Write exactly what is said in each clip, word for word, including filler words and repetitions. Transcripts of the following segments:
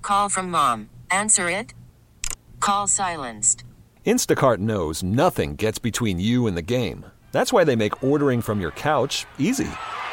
Call from mom. Answer it. Call silenced. Instacart knows nothing gets between you and the game. That's why they make ordering from your couch easy.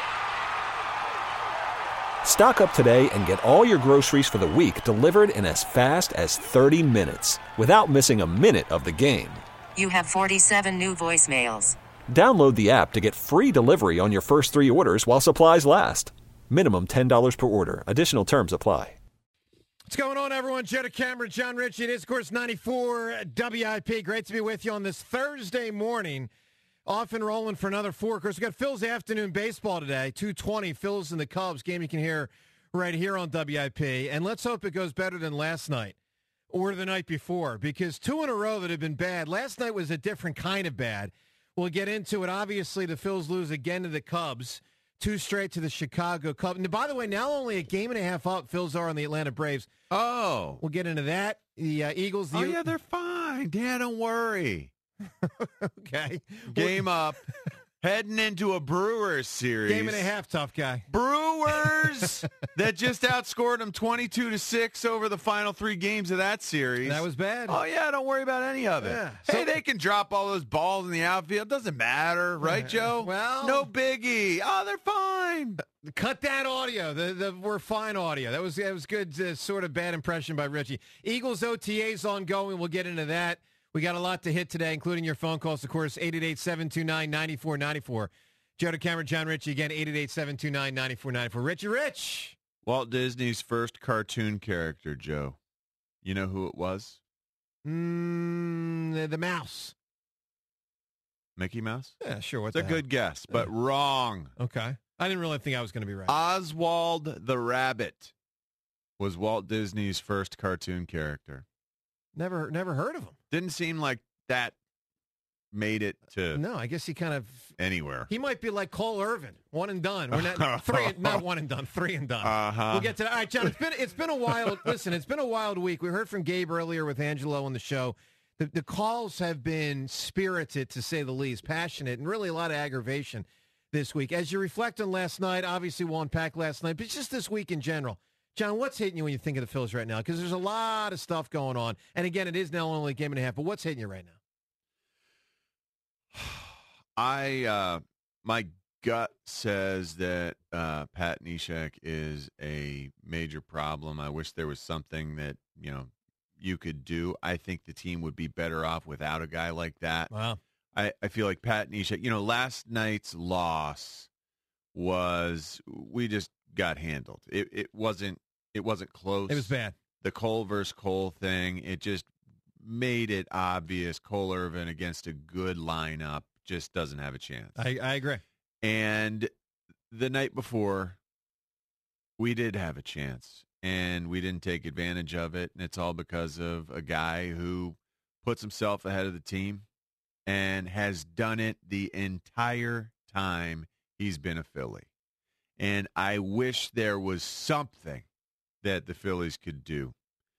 Stock up today and get all your groceries for the week delivered in as fast as thirty minutes without missing a minute of the game. You have forty-seven new voicemails. Download the app to get free delivery on your first three orders while supplies last. Minimum ten dollars per order. Additional terms apply. What's going on, everyone? Joe DeCamara, John Ritchie. It is, of course, ninety-four W I P. Great to be with you on this Thursday morning. Off and rolling for another four. Of course, we've got Phil's afternoon baseball today, two twenty, Phil's and the Cubs. Game you can hear right here on W I P. And let's hope it goes better than last night or the night before, because two in a row that have been bad. Last night was a different kind of bad. We'll get into it. Obviously, the Phils lose again to the Cubs, two straight to the Chicago Cubs. And by the way, now only a game and a half up, Phils are on the Atlanta Braves. Oh. We'll get into that. The uh, Eagles. The oh, yeah, they're fine. Yeah, don't worry. Okay. Game up. Heading into a Brewers series. Game and a half, tough guy. Brewers that just outscored them twenty-two to six over the final three games of that series. That was bad. Oh, yeah, don't worry about any of it. Yeah. Hey, So- they can drop all those balls in the outfield. Doesn't matter, right, Joe? Well- no biggie. Oh, they're fine. Cut that audio. The the we're fine audio. That was that was good. Uh, sort of bad impression by Richie. Eagles O T As ongoing. We'll get into that. We got a lot to hit today, including your phone calls, of course, eight eight eight, seven two nine, nine four nine four. Joe DeCamara, John Ritchie, again, eight eight eight, seven two nine, nine four nine four. Richie Rich. Walt Disney's first cartoon character, Joe. You know who it was? Mm, the, the mouse. Mickey Mouse? Yeah, sure. What It's a the hell? good guess, but wrong. Okay. I didn't really think I was going to be right. Oswald the Rabbit was Walt Disney's first cartoon character. Never never heard of him. Didn't seem like that made it to No, I guess he kind of... anywhere. He might be like Cole Irvin, one and done. We're not three, not one and done, three and done. Uh-huh. We'll get to that. All right, John. It's been it's been a wild. Listen, it's been a wild week. We heard from Gabe earlier with Angelo on the show. The, the calls have been spirited, to say the least, passionate, and really a lot of aggravation this week. As you reflect on last night, obviously we'll unpack last night, but just this week in general. John, what's hitting you when you think of the Phils right now? Because there's a lot of stuff going on. And again, it is now only a game and a half, but what's hitting you right now? I, uh, my gut says that uh, Pat Neshek is a major problem. I wish there was something that, you know, you could do. I think the team would be better off without a guy like that. Wow. I, I feel like Pat Neshek, you know, last night's loss was, we just got handled. It, it wasn't, it wasn't close. It was bad. The Cole versus Cole thing, it just made it obvious Cole Irvin against a good lineup just doesn't have a chance. I, I agree. And the night before, we did have a chance, and we didn't take advantage of it, and it's all because of a guy who puts himself ahead of the team and has done it the entire time he's been a Philly. And I wish there was something that the Phillies could do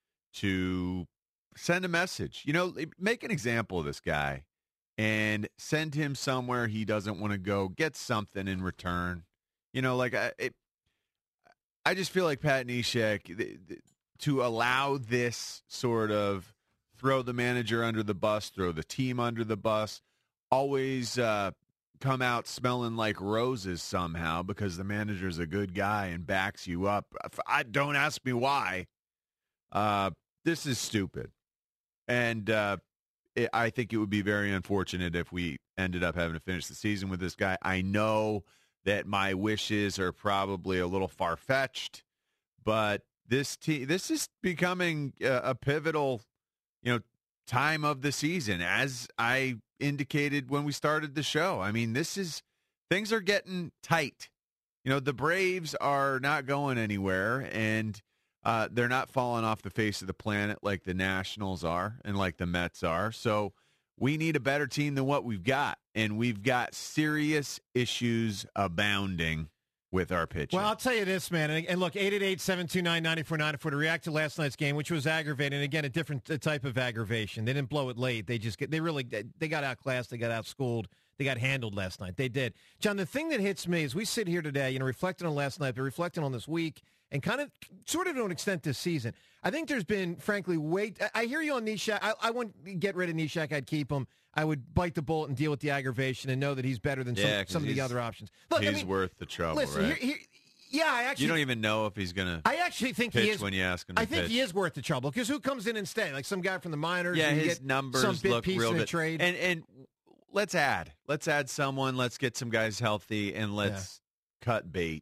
to send a message. You know, make an example of this guy and send him somewhere he doesn't want to go, get something in return. You know, like, I, it, I just feel like Pat Neshek, to allow this sort of throw the manager under the bus, throw the team under the bus, always uh, come out smelling like roses somehow because the manager's a good guy and backs you up. I, don't ask me why. Uh, this is stupid. And uh, it, I think it would be very unfortunate if we ended up having to finish the season with this guy. I know that my wishes are probably a little far-fetched, but this te- this is becoming a, a pivotal, you know, time of the season, as I indicated when we started the show. I mean, this is, things are getting tight. You know, the Braves are not going anywhere, and uh, they're not falling off the face of the planet like the Nationals are and like the Mets are. So we need a better team than what we've got, and we've got serious issues abounding with our pitching. Well, I'll tell you this, man. And, and look, eight eight eight, seven two nine, nine four nine four to react to last night's game, which was aggravating. And again, a different uh, type of aggravation. They didn't blow it late. They just get, they really, they got outclassed. They got outschooled. They got handled last night. They did. John, the thing that hits me is we sit here today, you know, reflecting on last night, but reflecting on this week and kind of, sort of to an extent this season. I think there's been, frankly, way. I hear you on Nishak. I, I wouldn't get rid of Nishak. I'd keep him. I would bite the bullet and deal with the aggravation and know that he's better than yeah, some, some of the other options. Look, he's I mean, worth the trouble, listen, right? Here, here, yeah, I actually. You don't even know if he's going to. I actually think pitch he is when you ask him. To I think pitch. he is worth the trouble because who comes in and stay? Like some guy from the minors. Yeah, and his get numbers some big look piece real in a good. trade. And and let's add, let's add someone. Let's get some guys healthy, and let's yeah. cut bait.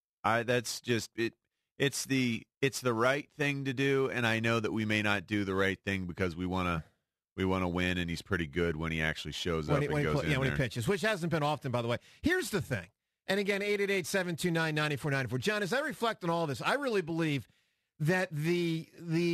I that's just it. It's the it's the right thing to do, and I know that we may not do the right thing because we want to we want to win, and he's pretty good when he actually shows when up he, and when goes he, in yeah, when there. he pitches, which hasn't been often, by the way. Here's the thing, and again, eight eight eight, seven two nine, nine four nine four. John, as I reflect on all this, I really believe that the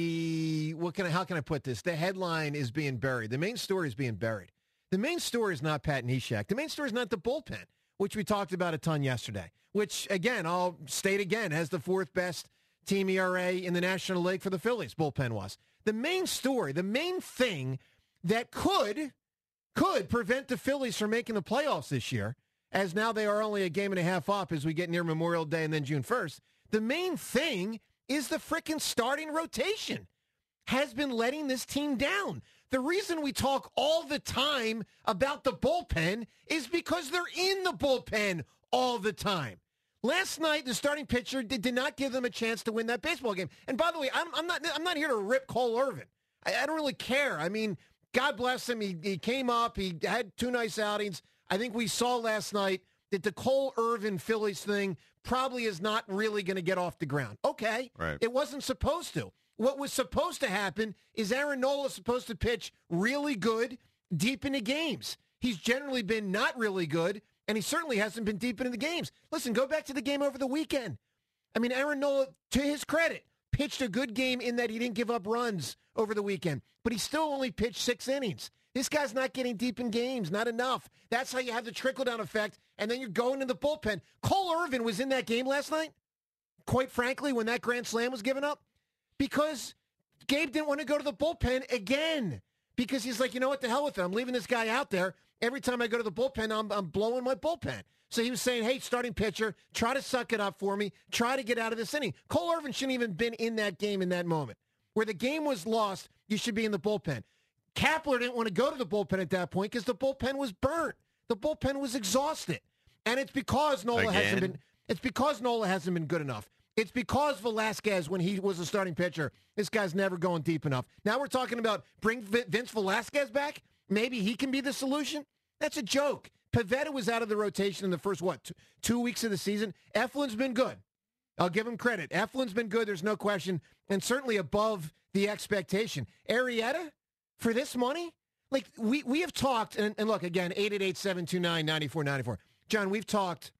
the what can I, how can I put this? The headline is being buried. The main story is being buried. The main story is not Pat Neshek. The main story is not the bullpen, which we talked about a ton yesterday. Which again, I'll state again, has the fourth best team E R A in the National League for the Phillies. Bullpen was the main story. The main thing that could could prevent the Phillies from making the playoffs this year, as now they are only a game and a half up as we get near Memorial Day and then June first. The main thing is the frickin' starting rotation has been letting this team down. The reason we talk all the time about the bullpen is because they're in the bullpen all the time. Last night, the starting pitcher did, did not give them a chance to win that baseball game. And by the way, I'm, I'm not I'm not here to rip Cole Irvin. I, I don't really care. I mean, God bless him. He, he came up. He had two nice outings. I think we saw last night that the Cole Irvin Phillies thing probably is not really going to get off the ground. Okay. Right. It wasn't supposed to. What was supposed to happen is Aaron Nola supposed to pitch really good deep into games. He's generally been not really good, and he certainly hasn't been deep into the games. Listen, go back to the game over the weekend. I mean, Aaron Nola, to his credit, pitched a good game in that he didn't give up runs over the weekend, but he still only pitched six innings. This guy's not getting deep in games, not enough. That's how you have the trickle-down effect, and then you're going to the bullpen. Cole Irvin was in that game last night, quite frankly, when that grand slam was given up, because Gabe didn't want to go to the bullpen again because he's like, you know what, the hell with it. I'm leaving this guy out there. Every time I go to the bullpen, I'm, I'm blowing my bullpen. So he was saying, hey, starting pitcher, try to suck it up for me. Try to get out of this inning. Cole Irvin shouldn't even been in that game in that moment. Where the game was lost, you should be in the bullpen. Kapler didn't want to go to the bullpen at that point because the bullpen was burnt. The bullpen was exhausted. And it's because Nola Again? hasn't been it's because Nola hasn't been good enough. It's because Velasquez, when he was a starting pitcher, this guy's never going deep enough. Now we're talking about bring Vince Velasquez back. Maybe he can be the solution. That's a joke. Pivetta was out of the rotation in the first, what, two, two weeks of the season. Eflin's been good. I'll give him credit. Eflin's been good, there's no question, and certainly above the expectation. Arrieta, for this money? Like, we, we have talked, and, and look, again, eight eight eight, seven two nine, nine four nine four. John, we've talked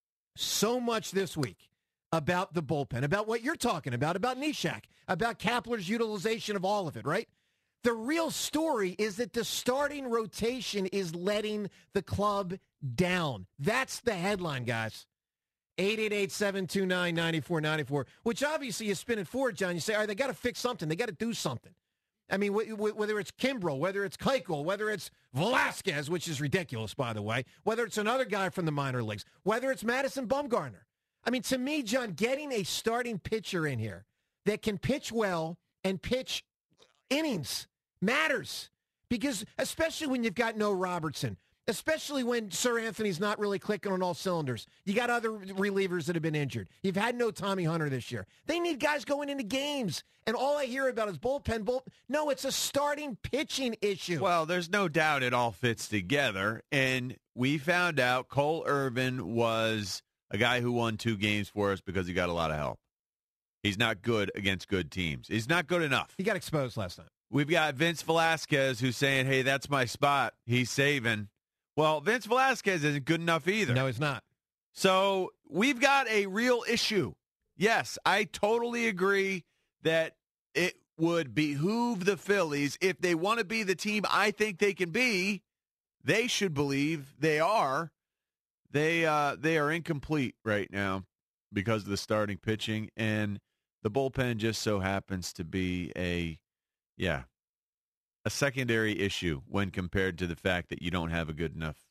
so much this week about the bullpen, about what you're talking about, about Neshek, about Kapler's utilization of all of it, right? The real story is that the starting rotation is letting the club down. That's the headline, guys. eight eight eight, seven two nine, nine four nine four, which obviously you spin it forward, John. You say, all right, they got to fix something. They got to do something. I mean, wh- wh- whether it's Kimbrel, whether it's Keuchel, whether it's Velasquez, which is ridiculous, by the way, whether it's another guy from the minor leagues, whether it's Madison Bumgarner. I mean, to me, John, getting a starting pitcher in here that can pitch well and pitch innings matters, because especially when you've got no Robertson, especially when Sir Anthony's not really clicking on all cylinders. You got other relievers that have been injured. You've had no Tommy Hunter this year. They need guys going into games, and all I hear about is bullpen. Bull. No, it's a starting pitching issue. Well, there's no doubt it all fits together, and we found out Cole Irvin was a guy who won two games for us because he got a lot of help. He's not good against good teams. He's not good enough. He got exposed last night. We've got Vince Velasquez who's saying, hey, that's my spot. He's saving. Well, Vince Velasquez isn't good enough either. No, he's not. So we've got a real issue. Yes, I totally agree that it would behoove the Phillies, if they want to be the team I think they can be, they should believe they are. They uh, they are incomplete right now because of the starting pitching, and the bullpen just so happens to be a, yeah, a secondary issue when compared to the fact that you don't have a good enough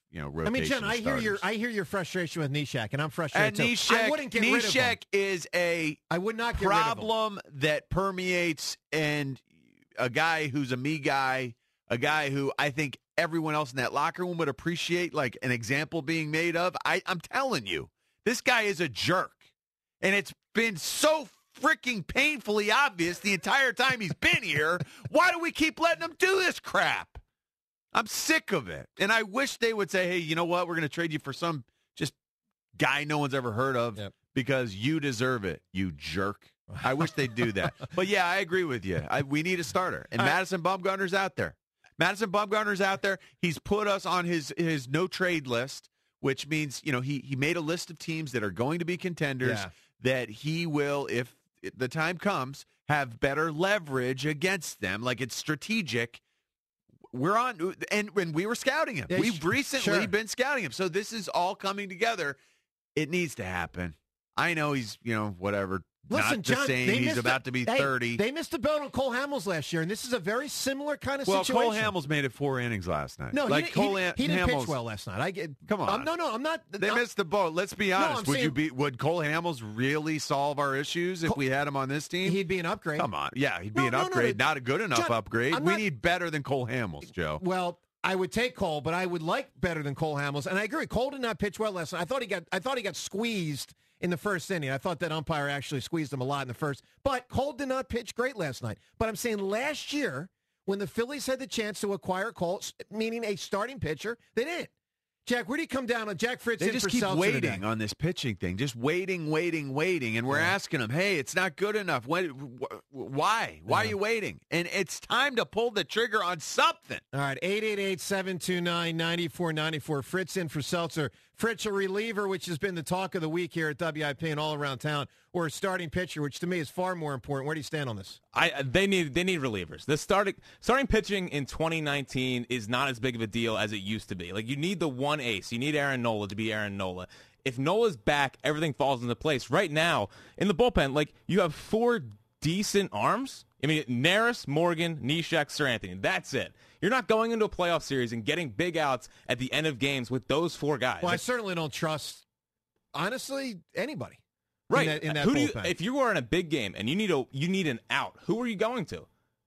you know, rotation. I mean, Jen, of I hear your starters. I hear your frustration with Nishak, and I'm frustrated And too. I Nishak, wouldn't get rid of him. Nishak is a I would not get rid of him. problem that permeates, and a guy who's a me guy, a guy who I think everyone else in that locker room would appreciate, like an example being made of. I, I'm telling you, this guy is a jerk, and it's been so freaking painfully obvious the entire time he's been here. Why do we keep letting him do this crap? I'm sick of it. And I wish they would say, hey, you know what? We're going to trade you for some just guy no one's ever heard of Yep. because you deserve it, you jerk. I wish they'd do that. But, yeah, I agree with you. I, we need a starter. And All right. Madison Bumgarner's out there. Madison Bumgarner's out there. He's put us on his, his no-trade list, which means, you know, he, he made a list of teams that are going to be contenders Yeah. that he will, if the time comes, have better leverage against them. Like, it's strategic. We're on, and when we were scouting him, Yeah, we've sh- recently sure. been scouting him. So this is all coming together. It needs to happen. I know he's, you know, whatever, Listen, not the John, same. they He's missed about the- to be hey, thirty. They missed the boat on Cole Hamels last year, and this is a very similar kind of well, situation. Cole Hamels made it four innings last night. No, like he, Cole he, Ham- he didn't Hamels, pitch well last night. I get. Come on. Um, no, no, I'm not. They I'm- missed the boat. Let's be honest. I'm would you saying- be? Would Cole Hamels really solve our issues if Cole- we had him on this team? He'd be an upgrade. Come on, yeah, he'd be No, an no, no, upgrade. no. Not a good enough John, upgrade. I'm We not- need better than Cole Hamels, Joe. Well, I would take Cole, but I would like better than Cole Hamels. And I agree. Cole did not pitch well last night. I thought he got. I thought he got squeezed in the first inning. I thought that umpire actually squeezed him a lot in the first. But Cole did not pitch great last night. But I'm saying last year, when the Phillies had the chance to acquire Cole, meaning a starting pitcher, they didn't. Jack, where do you come down on Jack Fritz? They in just for keep Seltzer waiting today? on this pitching thing, just waiting, waiting, waiting, and we're Yeah. asking them, "Hey, it's not good enough. When, wh- why? Why Yeah. are you waiting?" And it's time to pull the trigger on something. All right, eight eight eight, seven two nine, nine four nine four. Fritz in for Seltzer. Fritz, a reliever, which has been the talk of the week here at W I P and all around town, or a starting pitcher, which to me is far more important. Where do you stand on this? I they need they need relievers. The starting starting pitching in twenty nineteen is not as big of a deal as it used to be. Like, you need the one ace. You need Aaron Nola to be Aaron Nola. If Nola's back, everything falls into place. Right now, in the bullpen, like, you have four decent arms. I mean, Neris, Morgan, Nishak, Sir Anthony. That's it. You're not going into a playoff series and getting big outs at the end of games with those four guys. Well, I certainly don't trust, honestly, anybody. right. In that, in that who do you, bullpen. if you are in a big game and you need a you need an out, who are you going to?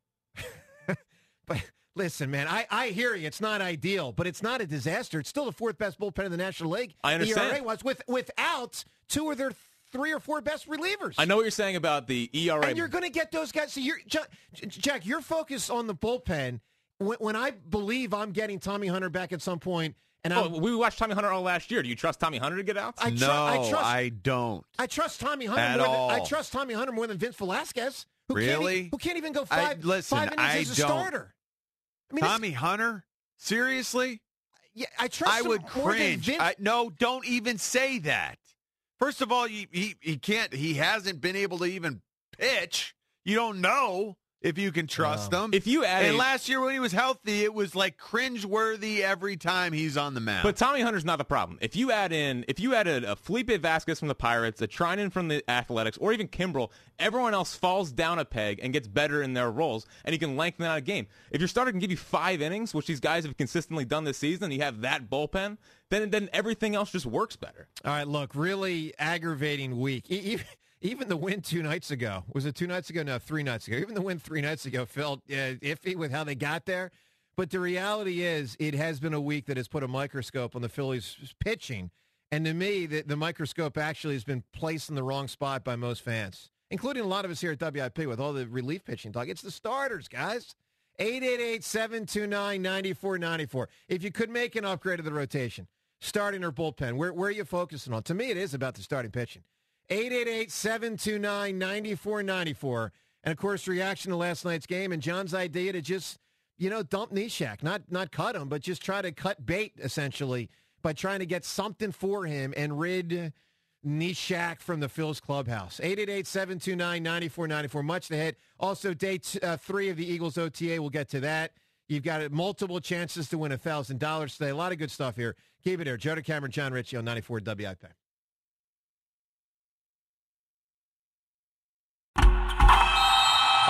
But listen, man, I, I hear you. It's not ideal, but it's not a disaster. It's still the fourth best bullpen in the National League. I understand. E R A was with without two of their three or four best relievers. I know what you're saying about the E R A. And you're going to get those guys. So you're, Jack, Jack, you're focused on the bullpen. When, when I believe I'm getting Tommy Hunter back at some point, and I'm, Oh, we watched Tommy Hunter all last year. Do you trust Tommy Hunter to get outs? I, tru- no, I trust, I don't. I trust Tommy Hunter At more all. than I trust Tommy Hunter more than Vince Velasquez, who can't Really? e- who can't even go I- five, listen, five innings I as a don't. starter. I mean, it's- Tommy Hunter? Seriously? yeah, I trust I him would more than cringe. Vince. I, no, don't even say that. First of all, he, he he can't. He hasn't been able to even pitch. You don't know if you can trust Um, him. If you add and a- last year when he was healthy, it was like cringeworthy every time he's on the mound. But Tommy Hunter's not the problem. If you add in, if you add a, a Felipe Vasquez from the Pirates, a Trinan from the Athletics, or even Kimbrel, everyone else falls down a peg and gets better in their roles, and you can lengthen out a game. If your starter can give you five innings, which these guys have consistently done this season, and you have that bullpen, then then everything else just works better. All right, look, really aggravating week. E- Even, even the win two nights ago, was it two nights ago? No, three nights ago. Even the win three nights ago felt uh, iffy with how they got there. But the reality is it has been a week that has put a microscope on the Phillies pitching. And to me, the, the microscope actually has been placed in the wrong spot by most fans, including a lot of us here at W I P with all the relief pitching talk. It's the starters, guys. eight eight eight, seven two nine, nine four nine four. If you could make an upgrade to the rotation, starting or bullpen, where, where are you focusing on? To me, it is about the starting pitching. eight eight eight, seven two nine, nine four nine four. And, of course, reaction to last night's game and John's idea to just, you know, dump Nishak. Not, not cut him, but just try to cut bait, essentially, by trying to get something for him and rid Nishak from the Phil's clubhouse. eight eight eight, seven two nine, nine four nine four. Much ahead. Also, day t- uh, three of the Eagles O T A. We'll get to that. You've got multiple chances to win one thousand dollars today. A lot of good stuff here. Keep it here. Joe DeCamera, John Ritchie on ninety-four W I P.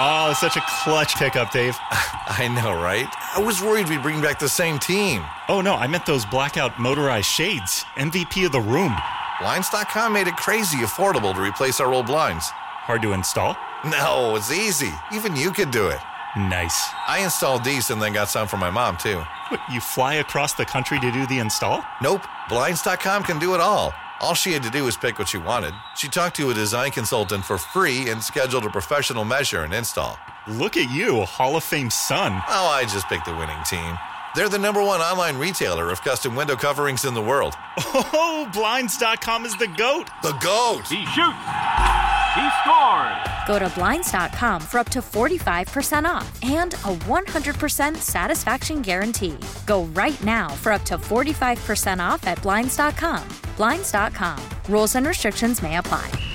Oh, such a clutch pickup, Dave. I know, right? I was worried we'd bring back the same team. Oh, no, I meant those blackout motorized shades. M V P of the room. Blinds dot com made it crazy affordable to replace our old blinds. Hard to install? No, it's easy. Even you could do it. Nice. I installed these and then got some for my mom, too. What, you fly across the country to do the install? Nope. Blinds dot com can do it all. All she had to do was pick what she wanted. She talked to a design consultant for free and scheduled a professional measure and install. Look at you, Hall of Fame son. Oh, I just picked the winning team. They're the number one online retailer of custom window coverings in the world. Oh, Blinds dot com is the GOAT. The GOAT! He shoots! He scored! Go to Blinds dot com for up to forty-five percent off and a one hundred percent satisfaction guarantee. Go right now for up to forty-five percent off at Blinds dot com. Blinds dot com. Rules and restrictions may apply.